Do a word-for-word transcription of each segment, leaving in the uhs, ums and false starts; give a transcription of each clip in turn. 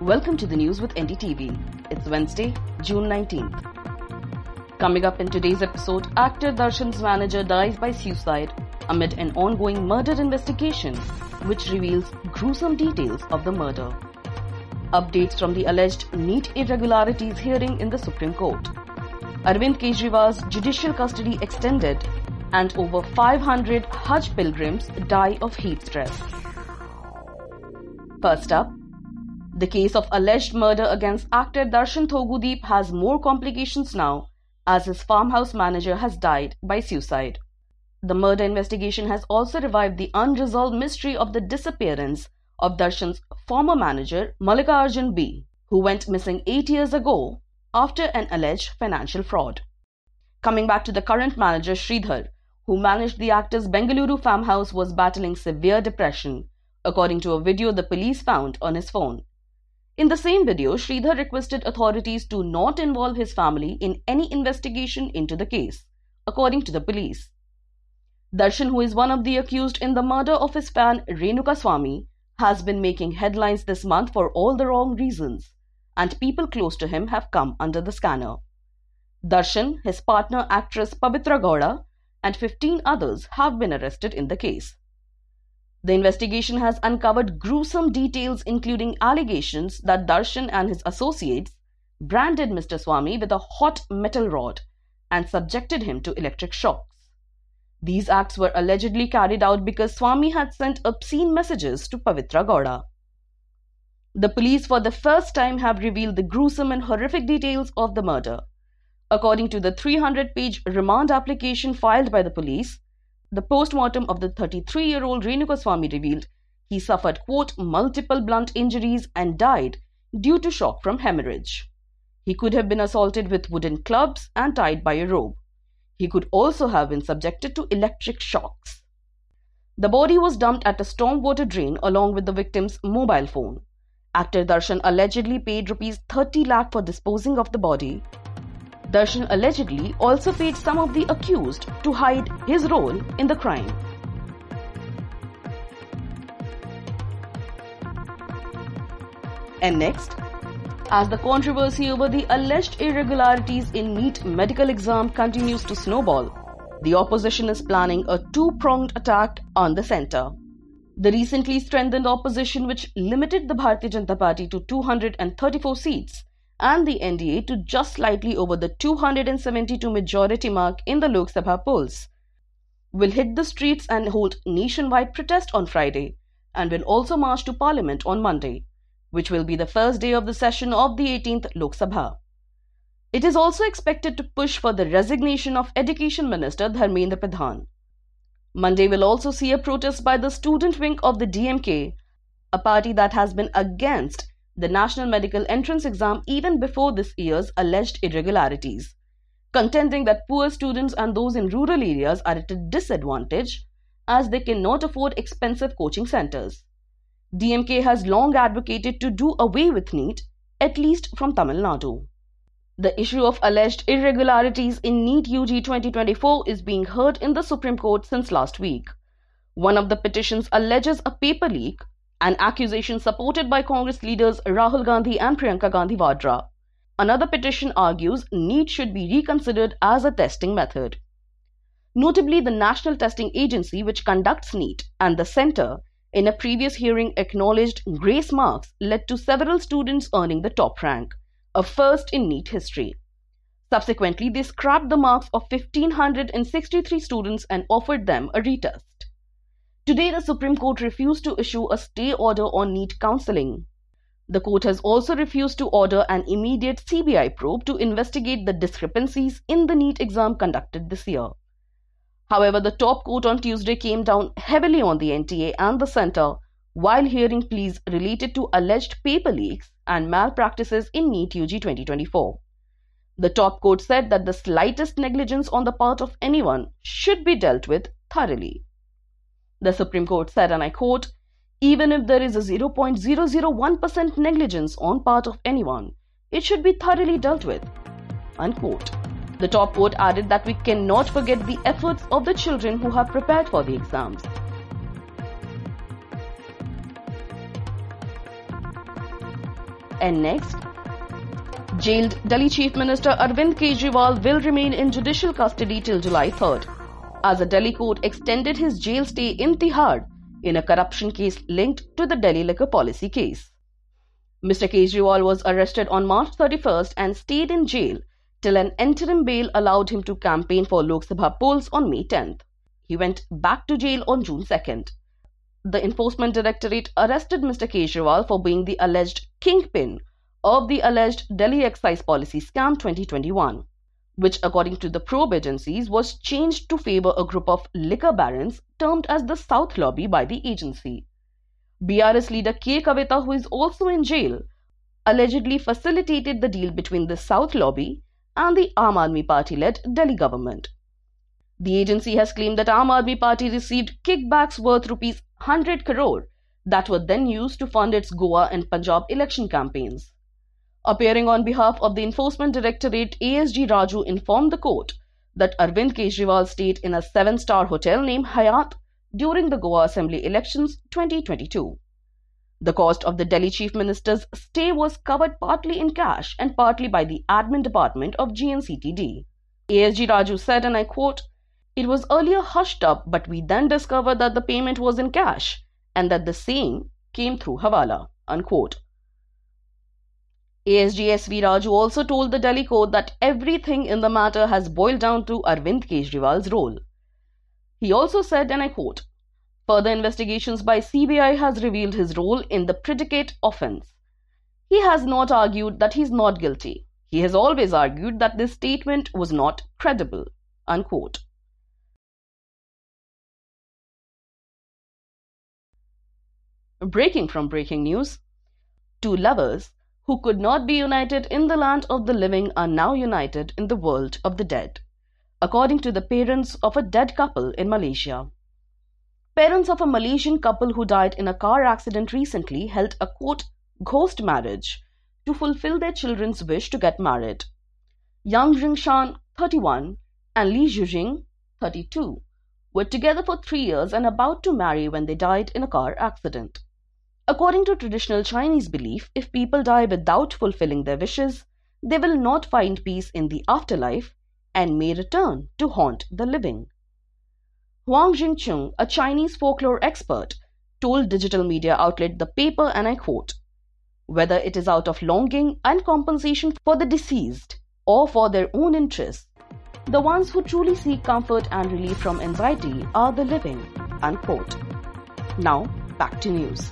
Welcome to the news with N D T V. It's Wednesday, June nineteenth. Coming up in today's episode, actor Darshan's manager dies by suicide amid an ongoing murder investigation, which reveals gruesome details of the murder. Updates from the alleged NEET irregularities hearing in the Supreme Court. Arvind Kejriwal's judicial custody extended, and over five hundred Hajj pilgrims die of heat stress. First up, the case of alleged murder against actor Darshan Thogudeep has more complications now, as his farmhouse manager has died by suicide. The murder investigation has also revived the unresolved mystery of the disappearance of Darshan's former manager Mallikarjun B, who went missing eight years ago after an alleged financial fraud. Coming back to the current manager Sridhar, who managed the actor's Bengaluru farmhouse, was battling severe depression, according to a video the police found on his phone. In the same video, Sridhar requested authorities to not involve his family in any investigation into the case, according to the police. Darshan, who is one of the accused in the murder of his fan Renuka Swamy, has been making headlines this month for all the wrong reasons, and people close to him have come under the scanner. Darshan, his partner actress Pavitra Gowda, and fifteen others have been arrested in the case. The investigation has uncovered gruesome details, including allegations that Darshan and his associates branded Mister Swamy with a hot metal rod and subjected him to electric shocks. These acts were allegedly carried out because Swamy had sent obscene messages to Pavitra Gowda. The police for the first time have revealed the gruesome and horrific details of the murder. According to the three hundred page remand application filed by the police, the post-mortem of the thirty-three-year-old Renuka Swamy revealed he suffered, quote, multiple blunt injuries and died due to shock from hemorrhage. He could have been assaulted with wooden clubs and tied by a rope. He could also have been subjected to electric shocks. The body was dumped at a stormwater drain along with the victim's mobile phone. Actor Darshan allegedly paid rupees thirty lakh for disposing of the body. Darshan allegedly also paid some of the accused to hide his role in the crime. And next, as the controversy over the alleged irregularities in NEET medical exam continues to snowball, the opposition is planning a two-pronged attack on the centre. The recently strengthened opposition, which limited the Bharatiya Janata Party to two hundred thirty-four seats, and the N D A to just slightly over the two hundred seventy-two majority mark in the Lok Sabha polls, will hit the streets and hold nationwide protest on Friday, and will also march to Parliament on Monday, which will be the first day of the session of the eighteenth Lok Sabha. It is also expected to push for the resignation of Education Minister Dharmendra Pradhan. Monday will also see a protest by the student wing of the D M K, a party that has been against the National Medical Entrance Exam even before this year's alleged irregularities, contending that poor students and those in rural areas are at a disadvantage as they cannot afford expensive coaching centres. D M K has long advocated to do away with NEET, at least from Tamil Nadu. The issue of alleged irregularities in NEET U G twenty twenty-four is being heard in the Supreme Court since last week. One of the petitions alleges a paper leak, an accusation supported by Congress leaders Rahul Gandhi and Priyanka Gandhi Vadra. Another petition argues NEET should be reconsidered as a testing method. Notably, the National Testing Agency, which conducts NEET, and the centre, in a previous hearing acknowledged grace marks led to several students earning the top rank, a first in NEET history. Subsequently, they scrapped the marks of one thousand five hundred sixty-three students and offered them a retest. Today, the Supreme Court refused to issue a stay order on NEET counselling. The court has also refused to order an immediate C B I probe to investigate the discrepancies in the NEET exam conducted this year. However, the top court on Tuesday came down heavily on the N T A and the centre while hearing pleas related to alleged paper leaks and malpractices in NEET U G twenty twenty-four. The top court said that the slightest negligence on the part of anyone should be dealt with thoroughly. The Supreme Court said, and I quote, "Even if there is a zero point zero zero one percent negligence on part of anyone, it should be thoroughly dealt with." Unquote. The top court added that we cannot forget the efforts of the children who have prepared for the exams. And next, jailed Delhi Chief Minister Arvind Kejriwal will remain in judicial custody till July third, as a Delhi court extended his jail stay in Tihar in a corruption case linked to the Delhi liquor policy case. Mister Kejriwal was arrested on March thirty-first and stayed in jail till an interim bail allowed him to campaign for Lok Sabha polls on May tenth. He went back to jail on June second. The Enforcement Directorate arrested Mister Kejriwal for being the alleged kingpin of the alleged Delhi excise policy scam twenty twenty-one, which according to the probe agencies was changed to favour a group of liquor barons termed as the South Lobby by the agency. B R S leader K. Kavita, who is also in jail, allegedly facilitated the deal between the South Lobby and the Aam Aadmi Party-led Delhi government. The agency has claimed that Aam Aadmi Party received kickbacks worth rupees one hundred crore that were then used to fund its Goa and Punjab election campaigns. Appearing on behalf of the Enforcement Directorate, A S G Raju informed the court that Arvind Kejriwal stayed in a seven-star hotel named Hyatt during the Goa Assembly elections twenty twenty-two. The cost of the Delhi Chief Minister's stay was covered partly in cash and partly by the admin department of G N C T D. A S G Raju said, and I quote, "It was earlier hushed up, but we then discovered that the payment was in cash and that the same came through Hawala," unquote. A S G S V Raju also told the Delhi court that everything in the matter has boiled down to Arvind Kejriwal's role. He also said, and I quote, "Further investigations by C B I has revealed his role in the predicate offence. He has not argued that he is not guilty. He has always argued that this statement was not credible," unquote. Breaking from breaking news, two lovers who could not be united in the land of the living are now united in the world of the dead, according to the parents of a dead couple in Malaysia. Parents of a Malaysian couple who died in a car accident recently held a quote ghost marriage to fulfill their children's wish to get married. Yang Ringshan, thirty-one, and Li Zhujing, thirty-two, were together for three years and about to marry when they died in a car accident. According to traditional Chinese belief, if people die without fulfilling their wishes, they will not find peace in the afterlife and may return to haunt the living. Huang Jingcheng, a Chinese folklore expert, told digital media outlet The Paper, and I quote, "Whether it is out of longing and compensation for the deceased or for their own interests, the ones who truly seek comfort and relief from anxiety are the living," unquote. Now, back to news.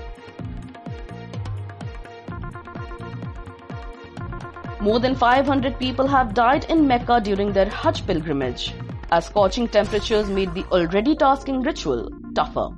More than five hundred people have died in Mecca during their Hajj pilgrimage, as scorching temperatures made the already tasking ritual tougher.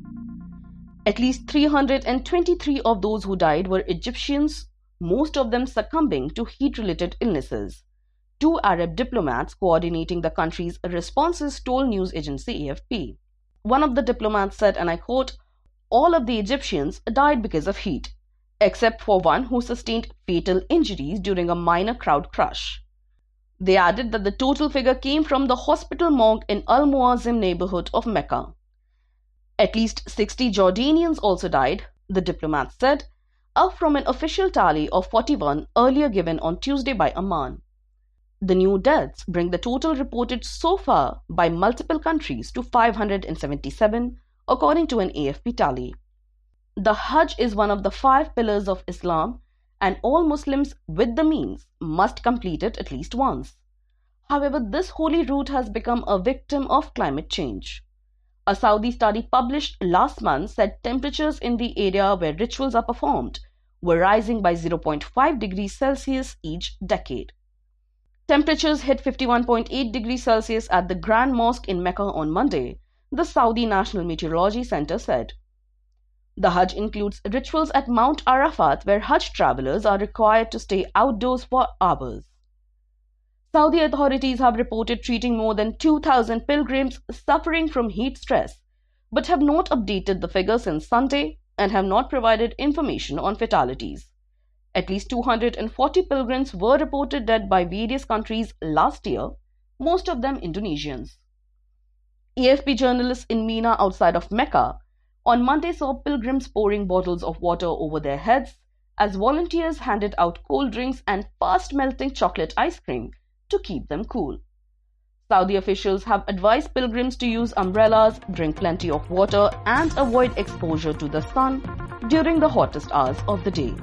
At least three hundred twenty-three of those who died were Egyptians, most of them succumbing to heat-related illnesses. Two Arab diplomats coordinating the country's responses told news agency A F P. One of the diplomats said, and I quote, "All of the Egyptians died because of heat, except for one who sustained fatal injuries during a minor crowd crush." They added that the total figure came from the hospital morgue in Al Muazzim neighborhood of Mecca. At least sixty Jordanians also died, the diplomat said, up from an official tally of forty-one earlier given on Tuesday by Amman. The new deaths bring the total reported so far by multiple countries to five hundred seventy-seven, according to an A F P tally. The Hajj is one of the five pillars of Islam, and all Muslims with the means must complete it at least once. However, this holy route has become a victim of climate change. A Saudi study published last month said temperatures in the area where rituals are performed were rising by zero point five degrees Celsius each decade. Temperatures hit fifty-one point eight degrees Celsius at the Grand Mosque in Mecca on Monday, the Saudi National Meteorology Center said. The Hajj includes rituals at Mount Arafat where Hajj travelers are required to stay outdoors for hours. Saudi authorities have reported treating more than two thousand pilgrims suffering from heat stress, but have not updated the figure since Sunday and have not provided information on fatalities. At least two hundred forty pilgrims were reported dead by various countries last year, most of them Indonesians. A F P journalists in Mina outside of Mecca on Monday saw pilgrims pouring bottles of water over their heads as volunteers handed out cold drinks and fast-melting chocolate ice cream to keep them cool. Saudi officials have advised pilgrims to use umbrellas, drink plenty of water, and avoid exposure to the sun during the hottest hours of the day.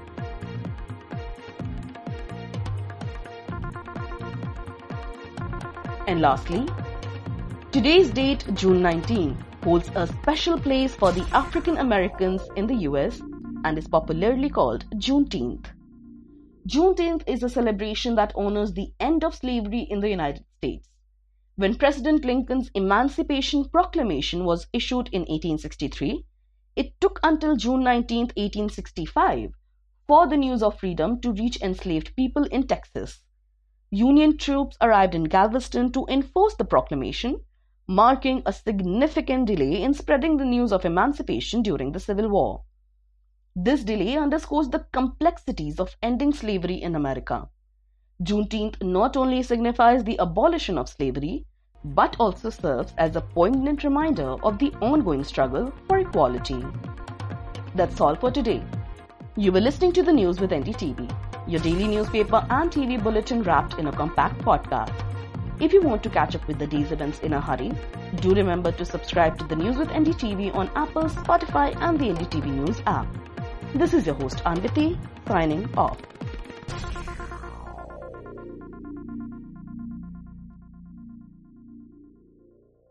And lastly, today's date, June nineteenth, holds a special place for the African Americans in the U S and is popularly called Juneteenth. Juneteenth is a celebration that honors the end of slavery in the United States. When President Lincoln's Emancipation Proclamation was issued in eighteen sixty-three, it took until June nineteenth, eighteen sixty-five for the news of freedom to reach enslaved people in Texas. Union troops arrived in Galveston to enforce the proclamation, marking a significant delay in spreading the news of emancipation during the Civil War. This delay underscores the complexities of ending slavery in America. Juneteenth not only signifies the abolition of slavery, but also serves as a poignant reminder of the ongoing struggle for equality. That's all for today. You were listening to the news with N D T V, your daily newspaper and T V bulletin wrapped in a compact podcast. If you want to catch up with the day's events in a hurry, do remember to subscribe to the News with N D T V on Apple, Spotify and the N D T V News app. This is your host Anviti, signing off.